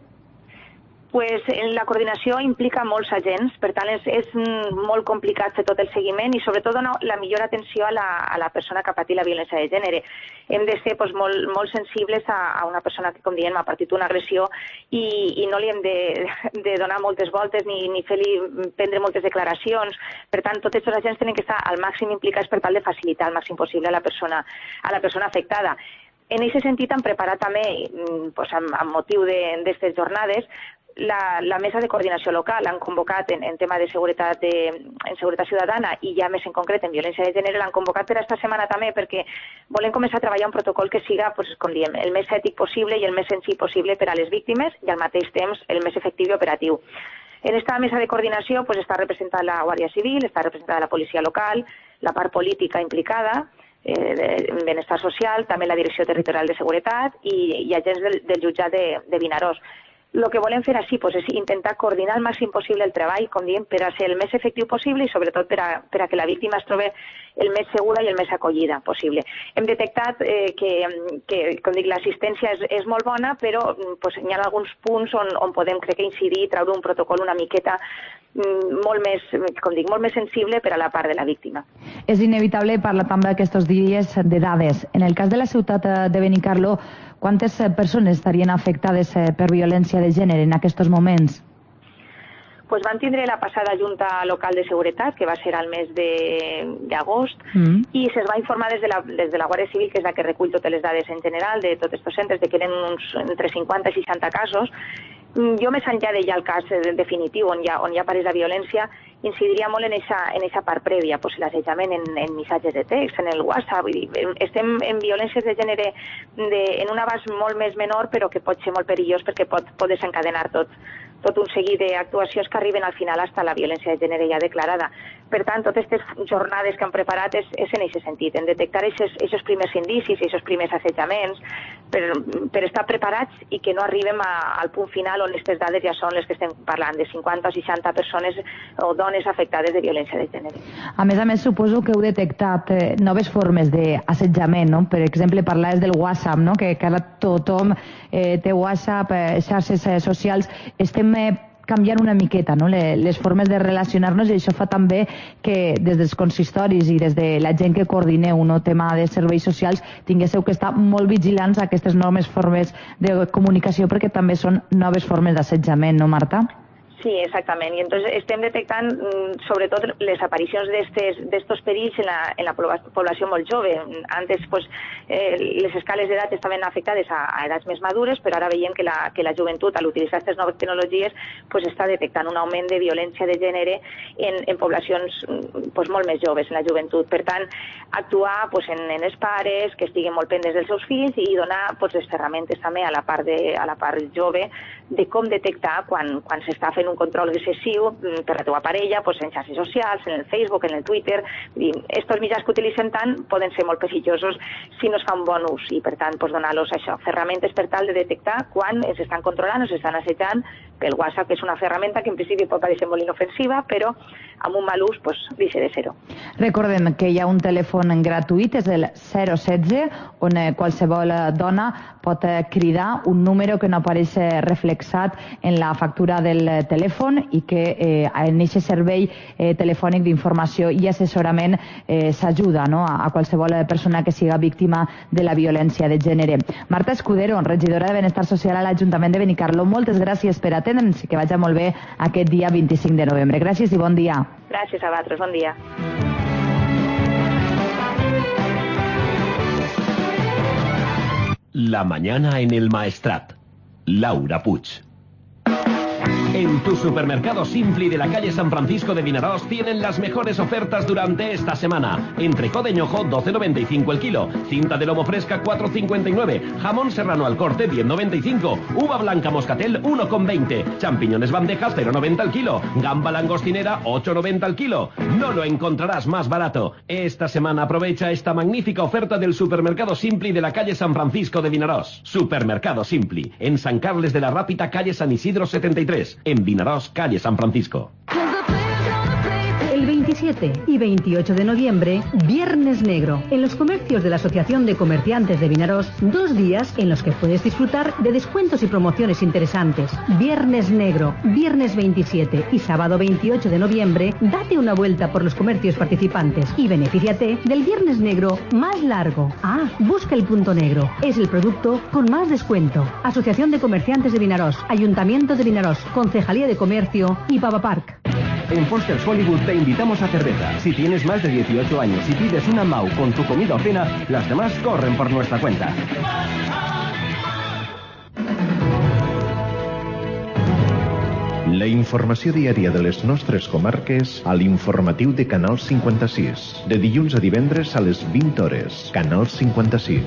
La coordinació implica molts agents, per tant és molt complicat fer tot el seguiment i sobretot donar la millor atenció a la persona que ha patit la violència de gènere. Hem de ser molt sensibles a una persona que, com diem, ha patit una agressió i no li hem de donar moltes voltes ni fer-li prendre moltes declaracions. Per tant, tots aquests agents tenen que estar al màxim implicats per tal de facilitar al màxim possible a la persona afectada. En aquest sentit, hem preparat també, amb motiu d'aquestes jornades, la mesa de coordinació local. Han convocat en tema de seguretat ciutadana i ja més en concret en violència de gènere, l'han convocat per aquesta setmana també perquè volem començar a treballar un protocol que siga, com diem, el més ètic possible i el més senzill possible per a les víctimes i al mateix temps el més efectiu i operatiu. En esta mesa de coordinació està representada la Guàrdia Civil, està representada la policia local, la part política implicada, benestar social, també la Direcció Territorial de Seguretat i agents del jutjat de Vinaròs. El que volem fer així és intentar coordinar al màxim possible el treball, com diem, per a ser el més efectiu possible i sobretot per a que la víctima es trobi el més segura i el més acollida possible. Hem detectat que com dic, l'assistència és molt bona, però hi ha alguns punts on podem, crec que, incidir i treure un protocol una miqueta molt més sensible per a la part de la víctima. És inevitable parlar també aquests dies de dades. En el cas de la ciutat de Benicarló, quantes persones estarien afectades per violència de gènere en aquests moments? pues van tindre la passada Junta Local de Seguretat, que va ser al mes d'agost, i se'ls va informar des de la Guàrdia Civil, que és la que recull totes les dades en general de tots aquests centres, de que eren entre 50 i 60 casos. Jo, més enllà de ja el cas definitiu, on hi ha parells de violència, incidiria molt en aquesta part prèvia, pues, l'assetjament en missatges de text, en el WhatsApp. Vull dir, estem en violències de gènere en un abast molt més menor, però que pot ser molt perillós perquè pot desencadenar tot un seguit d'actuacions que arriben al final fins a la violència de gènere ja declarada. Per tant, totes aquestes jornades que han preparat és en aquest sentit, en detectar aquests primers indicis, aquests primers assetjaments, per estar preparats i que no arribem al punt final on aquestes dades ja són les que estem parlant, de 50 o 60 persones o dones afectades de violència de gènere. A més, suposo que heu detectat noves formes d'assetjament, no? Per exemple, parlaves del WhatsApp, no? Que ara tothom té WhatsApp, xarxes socials. Estem canviant una miqueta, no? Les formes de relacionar-nos, i això fa també que des dels consistoris i des de la gent que coordineu un tema de serveis socials tinguéssiu que estar molt vigilants a aquestes noves formes de comunicació, perquè també són noves formes d'assetjament, no, Marta? Sí, exactament. I entonces estem detectant sobretot les aparicions d'estos perills en la població molt jove. Antes pues, les escales d'edat estaven afectades a edats més madures, però ara veiem que la joventut, al utilitzar aquestes noves tecnologies, pues, està detectant un augment de violència de gènere en poblacions pues, molt més joves, en la joventut. Per tant, actuar pues, en els pares, que estiguen molt pendents dels seus fills i donar pues, les ferramentes també a la part jove de com detectar quan s'està fent un control excessiu per la teva parella, pues, en xarxes socials, en el Facebook, en el Twitter. Estos mitjans que utilitzem tant poden ser molt perillosos si no es fa un bon ús i, per tant, pues, donar-los això, ferramentes per tal de detectar quan ens estan controlant o s'estan assetjant pel WhatsApp, que és una ferramenta que en principi pot parecer molt inofensiva, però amb un mal ús pues, deixa de ser-ho. Recordem que hi ha un telèfon gratuït, és el 016, on qualsevol dona pot cridar un número que no apareix reflexat en la factura del telèfon i que en aquest servei telefònic d'informació i assessorament s'ajuda, no?, a qualsevol persona que siga víctima de la violència de gènere. Marta Escudero, regidora de Benestar Social a l'Ajuntament de Benicarló, moltes gràcies per atendre'ns i que vagi molt bé aquest dia 25 de novembre. Gràcies i bon dia. Gràcies a vosaltres, bon dia. La mañana en el Maestrat. Laura Puig. En tu supermercado Simpli de la calle San Francisco de Vinarós tienen las mejores ofertas durante esta semana. Entrecot de ñojo 12,95 el kilo, cinta de lomo fresca 4,59, jamón serrano al corte 10,95, uva blanca moscatel 1,20, champiñones bandejas 0,90 el kilo, gamba langostinera 8,90 el kilo. No lo encontrarás más barato. Esta semana aprovecha esta magnífica oferta del supermercado Simpli de la calle San Francisco de Vinarós. Supermercado Simpli, en San Carles de la Rápita, calle San Isidro 73. En Vinarós, calle San Francisco. El 27 y 28 de noviembre, Viernes Negro. En los comercios de la Asociación de Comerciantes de Vinarós, 2 días en los que puedes disfrutar de descuentos y promociones interesantes. Viernes Negro, viernes 27 y sábado 28 de noviembre, date una vuelta por los comercios participantes y benefíciate del Viernes Negro más largo. Busca el punto negro. Es el producto con más descuento. Asociación de Comerciantes de Vinarós, Ayuntamiento de Vinarós, Concejalía de Comercio y Pava Park. En Foster's Hollywood te invitamos a cerveza. Si tienes más de 18 años y pides una Mau con tu comida o cena, las demás corren por nuestra cuenta. La informació diària de les nostres comarques a l'informatiu de Canal 56. De dilluns a divendres a les 20 hores. Canal 56.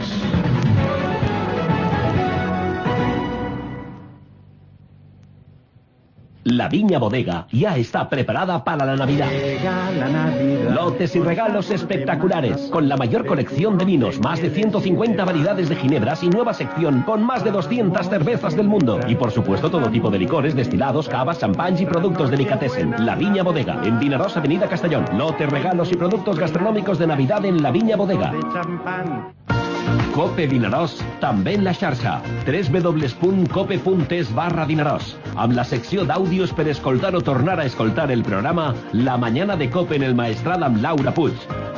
La Viña Bodega ya está preparada para la Navidad. Lotes y regalos espectaculares, con la mayor colección de vinos, más de 150 variedades de ginebras y nueva sección con más de 200 cervezas del mundo. Y por supuesto todo tipo de licores, destilados, cavas, champáns y productos delicatessen. La Viña Bodega, en Vinarós, Avenida Castellón. Lotes, regalos y productos gastronòmicos de Navidad en la Viña Bodega. Cope Vinarós, també en la xarxa. www.cope.es/Vinarós. Amb la secció d'àudios per escoltar o tornar a escoltar el programa La Mañana de Cope en el Maestrat amb Laura Puig.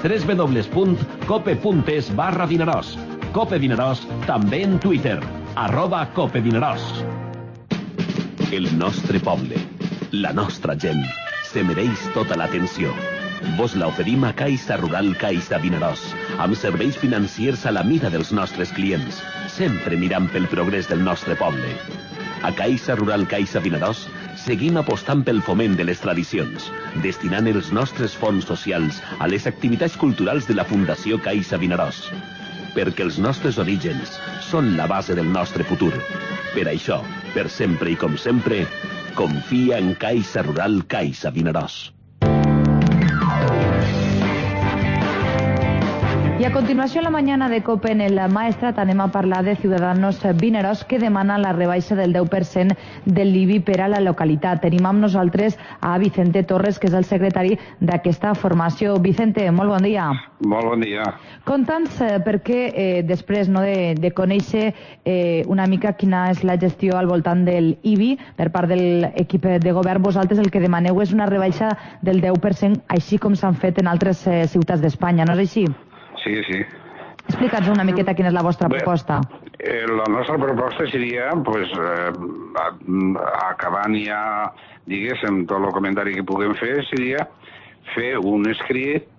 www.cope.es/Vinarós. Cope Vinarós, també en Twitter. @Cope Vinarós. El nostre poble. La nostra gent se mereix tota l'atenció. Vos la oferim a Caixa Rural Caixa Vinaròs, amb serveis financiers a la mida dels nostres clients, sempre mirant pel progrés del nostre poble. A Caixa Rural Caixa Vinaròs seguim apostant pel foment de les tradicions, destinant els nostres fons socials a les activitats culturals de la Fundació Caixa Vinaròs. Perquè els nostres orígens són la base del nostre futur. Per això, per sempre i com sempre, confia en Caixa Rural Caixa Vinaròs. Y a continuación, la mañana de COPE en el Maestrat anem a parlar de Ciudadanos Vinaròs, que demana la rebaixa del 10% del IBI per a la localitat. Tenim amb nosaltres a Vicente Torres, que és el secretari d'aquesta formació. Vicente, molt bon dia. Molt bon dia. Conta'ns per què, després de conèixer una mica quina és la gestió al voltant del IBI per part de l'equip de govern, vosaltres el que demaneu és una rebaixa del 10%, així com s'han fet en altres ciutats d'Espanya, no és així? Sí, sí. Explica'ns una miqueta quina és la vostra proposta. La nostra proposta seria, acabant ja, diguéssim, tot el comentari que puguem fer, seria fer un escrit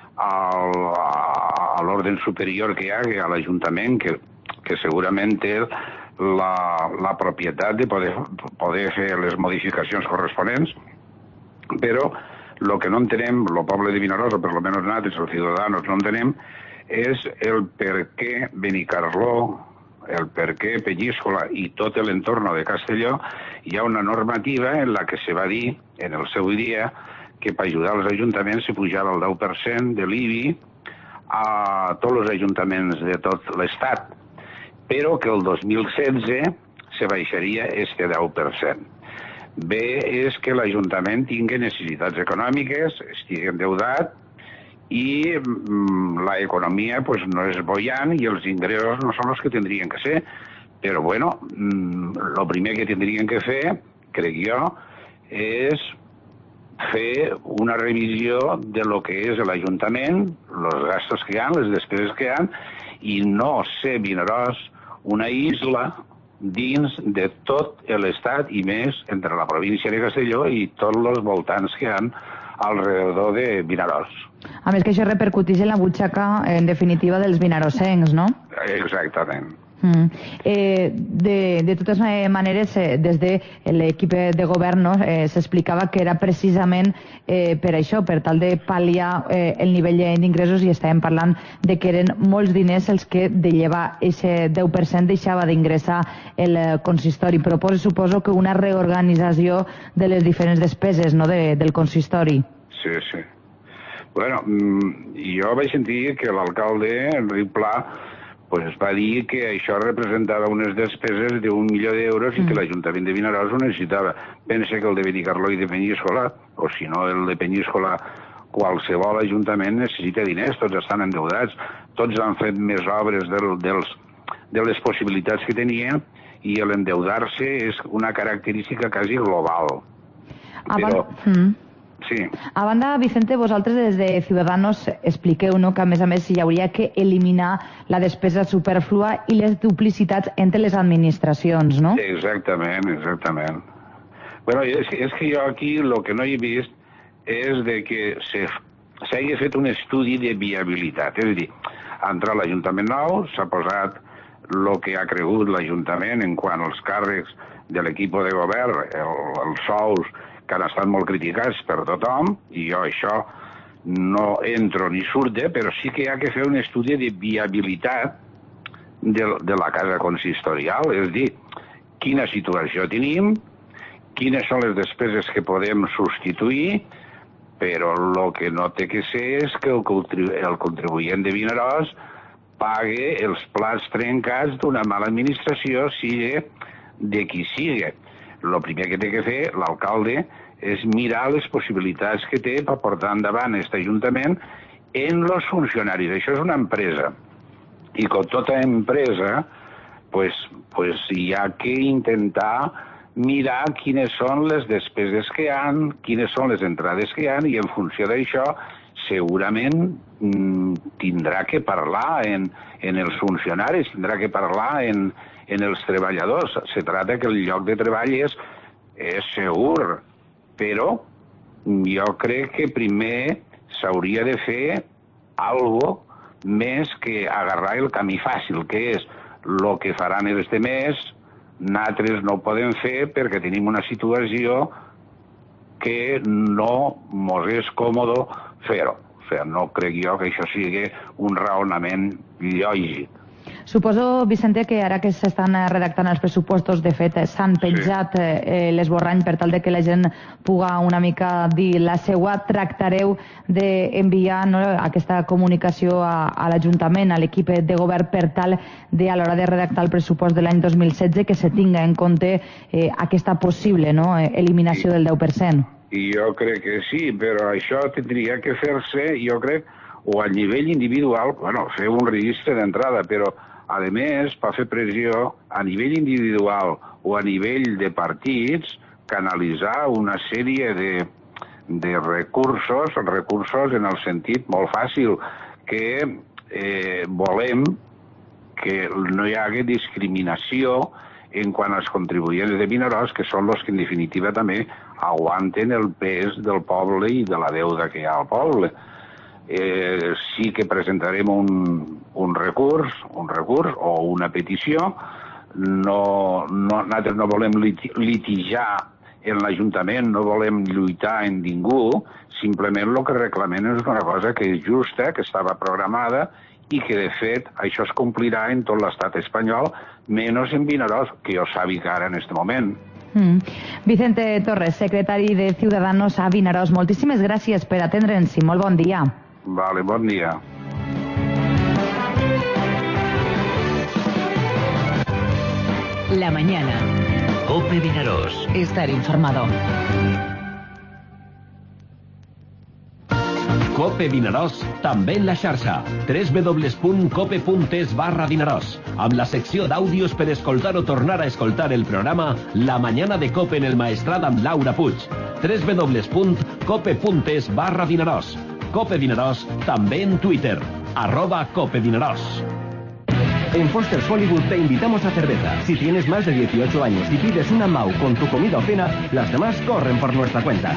a l'ordre superior que hi ha, a l'Ajuntament, que segurament té la propietat de poder fer les modificacions corresponents, però el que no entenem, el poble de Vinaròs, o per lo menos nosaltres, els ciutadans, no entenem, és el per què Benicarló, el per què Peñíscola i tot l'entorn de Castelló hi ha una normativa en la que se va dir, en el seu dia, que per ajudar els ajuntaments se pujava el 10% de l'IBI a tots els ajuntaments de tot l'Estat, però que el 2016 se baixaria este 10%. Bé és que l'Ajuntament tingui necessitats econòmiques, estigui endeutat i l'economia no és bollant i els ingressos no són els que tindrien que ser. Però, bueno, el primer que tindrien que fer, crec jo, és fer una revisió de lo que és l'Ajuntament, els gastos que hi ha, les despeses que hi ha, i no ser Vinaròs una isla dins de tot l'Estat i més entre la província de Castelló i tots els voltants que hi ha alrededor de Vinaròs. A més que això repercuteix en la butxaca, en definitiva, dels vinarossencs, no? Exactament. De totes maneres, des de l'equip de govern s'explicava que era precisament per això, per tal de pal·liar el nivell d'ingressos, i estàvem parlant de que eren molts diners els que de llevar aquest 10% deixava d'ingressar el consistori. Proposa, suposo, que una reorganització de les diferents despeses del consistori. Sí, sí. Bueno, jo vaig sentir que l'alcalde, Enric Pla, va dir que això representava unes despeses d'1 milió d'euros i que l'Ajuntament de Vinaròs ho necessitava. Pensa que el de Benicarló i de Peñíscola, o si no el de Peñíscola, qualsevol ajuntament necessita diners, tots estan endeudats, tots han fet més obres de les possibilitats que tenien i l'endeudar-se és una característica quasi global. Però... Sí. A banda, Vicente, vosaltres des de Ciudadanos expliqueu que a més hi hauria que eliminar la despesa superflua i les duplicitats entre les administracions, no? Exactament, exactament. Bueno, és que jo aquí el que no he vist és de que s'hagi fet un estudi de viabilitat. És a dir, ha entrat l'Ajuntament nou, s'ha posat el que ha cregut l'Ajuntament en quant als càrrecs de l'equip de govern, els sous que han estat molt criticats per tothom, i jo això no entro ni surte, però sí que hi ha que fer un estudi de viabilitat de la casa consistorial, és a dir, quina situació tenim, quines són les despeses que podem substituir, però el que no té que ser és que el contribuent de Vinaròs pague els plats trencats d'una mala administració, sigui de qui sigui. El primer que té que fer l'alcalde és mirar les possibilitats que té per portar endavant aquest ajuntament en els funcionaris. Això és una empresa. I com tota empresa, hi ha que intentar mirar quines són les despeses que hi ha, quines són les entrades que hi ha, i en funció d'això segurament tindrà que parlar en els funcionaris, tindrà que parlar en els treballadors. Se tracta que el lloc de treball és segur, però jo crec que primer s'hauria de fer algo més que agarrar el camí fàcil, que és el que faran este mes, nosaltres no ho podem fer perquè tenim una situació que no mos és còmode fer-ho. O sigui, no crec jo que això sigui un raonament lògic. Suposo, Vicente, que ara que s'estan redactant els pressupostos, de fet, s'han penjat l'esborrany per tal de que la gent puga una mica dir la seua. Tractareu d'enviar aquesta comunicació a l'Ajuntament, a l'equip de govern, per tal de, a l'hora de redactar el pressupost de l'any 2016, que se tinga en compte aquesta possible eliminació del 10%. Jo crec que sí, però això tindria que fer-se, jo crec, o a nivell individual, fer un registre d'entrada, però a més, per fer pressió a nivell individual o a nivell de partits, canalitzar una sèrie de recursos en el sentit molt fàcil, que volem que no hi hagi discriminació en quant als contribuents de Vinaròs, que són els que en definitiva també aguanten el pes del poble i de la deuda que hi ha al poble. Sí que presentarem un recurs o una petició. Nosaltres no volem litigar en l'Ajuntament, no volem lluitar en ningú, simplement el que reclamem és una cosa que és justa, que estava programada i que, de fet, això es complirà en tot l'estat espanyol, menys en Vinaròs, que jo sàpiga ara en aquest moment. Vicente Torres, secretari de Ciudadanos a Vinaròs, moltíssimes gràcies per atendre'ns i molt bon dia. Vale, bon dia. La mañana. COPE Vinaròs. Estar informado. COPE Vinaròs, també en la xarxa. www.cope.es/Vinaròs, amb la secció d'àudios per escoltar o tornar a escoltar el programa La Mañana de COPE en el Maestrat amb Laura Puig. www.cope.es/Vinaròs. COPE Vinaròs, també en Twitter, @COPE Vinaròs. En Foster's Hollywood te invitamos a cerveza. Si tienes más de 18 años y pides una MAU con tu comida o cena, las demás corren por nuestra cuenta.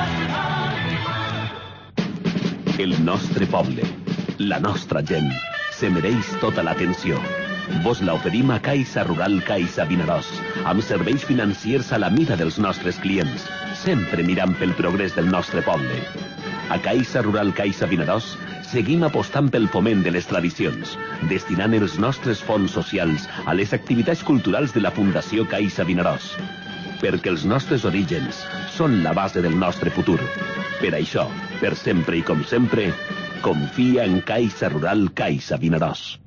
El nostre poble, la nostra gent, se mereix tota l'atenció. Vos la oferim a Caixa Rural Caixa Vinaròs, amb serveis financiers a la mida dels nostres clients, sempre mirant pel progrés del nostre poble. A Caixa Rural Caixa Vinaròs seguim apostant pel foment de les tradicions, destinant els nostres fons socials a les activitats culturals de la Fundació Caixa Vinaròs. Perquè els nostres orígens són la base del nostre futur. Per això, per sempre i com sempre, confia en Caixa Rural Caixa Vinaròs.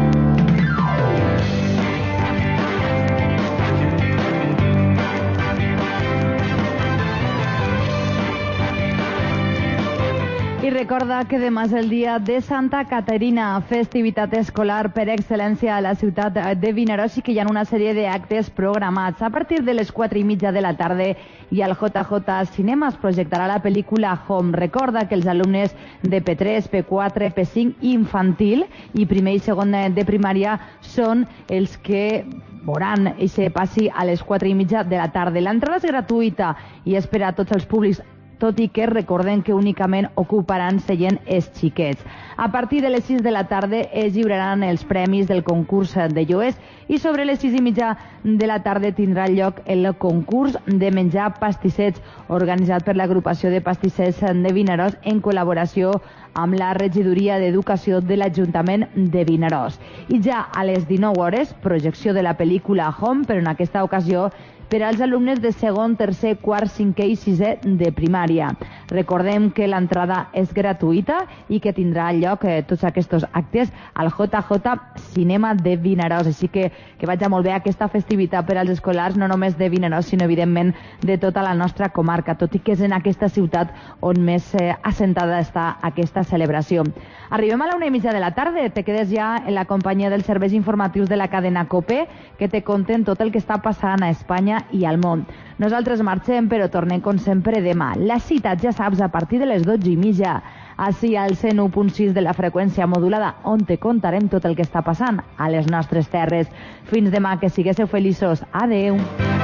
I recorda que demà és el dia de Santa Caterina, festivitat escolar per excel·lència a la ciutat de Vinaròs, i que hi ha una sèrie d'actes programats. A partir de les 4:30 de la tarda i al JJ Cinema es projectarà la pel·lícula Home. Recorda que els alumnes de P3, P4, P5 infantil i primer i segon de primària són els que veuran aquest passi a les 4:30 de la tarda. L'entrada és gratuïta i és per a tots els públics, tot i que recordem que únicament ocuparan seient els xiquets. A partir de les 6 de la tarda es lliuraran els premis del concurs de lloguers i sobre les 6:30 de la tarda tindrà lloc el concurs de menjar pastissets organitzat per l'agrupació de pastissers de Vinaròs en col·laboració amb la regidoria d'Educació de l'Ajuntament de Vinaròs. I ja a les 19 hores, projecció de la pel·lícula Home, però en aquesta ocasió per als alumnes de segon, tercer, quart, cinquè i sisè de primària. Recordem que l'entrada és gratuïta i que tindrà lloc tots aquests actes al JJ Cinema de Vinaròs. Així que vagi molt bé aquesta festivitat per als escolars, no només de Vinaròs, sinó evidentment de tota la nostra comarca, tot i que és en aquesta ciutat on més assentada està aquesta celebració. Arribem a la 1:30 de la tarda, te quedes ja en la companyia dels serveis informatius de la cadena COPE, que te conten tot el que està passant a Espanya i al món. Nosaltres marxem, però tornem com sempre demà. La cita, ja saps, a partir de les 12:30, així al 101.6 de la freqüència modulada, on te contarem tot el que està passant a les nostres terres. Fins demà, que siguéssiu feliços. Adeu.